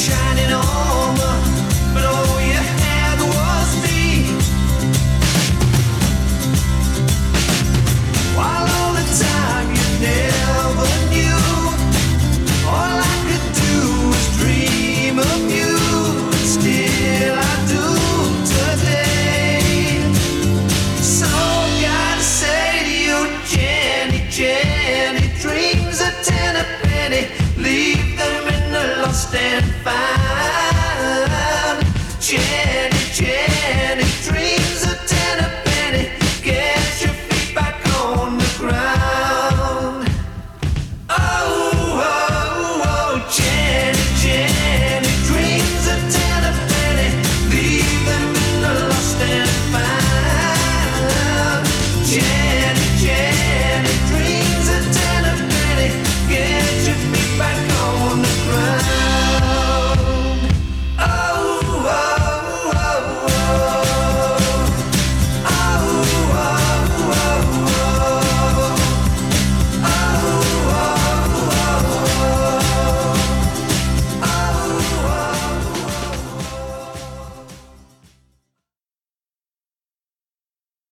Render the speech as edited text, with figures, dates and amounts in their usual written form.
shining armor, but all you had was me. While all the time you never knew, all I could do was dream of you. Still I do today. So gotta say to you, Jenny, Jenny, dreams are 10 a penny. Leave them in the lost and found. Jenny,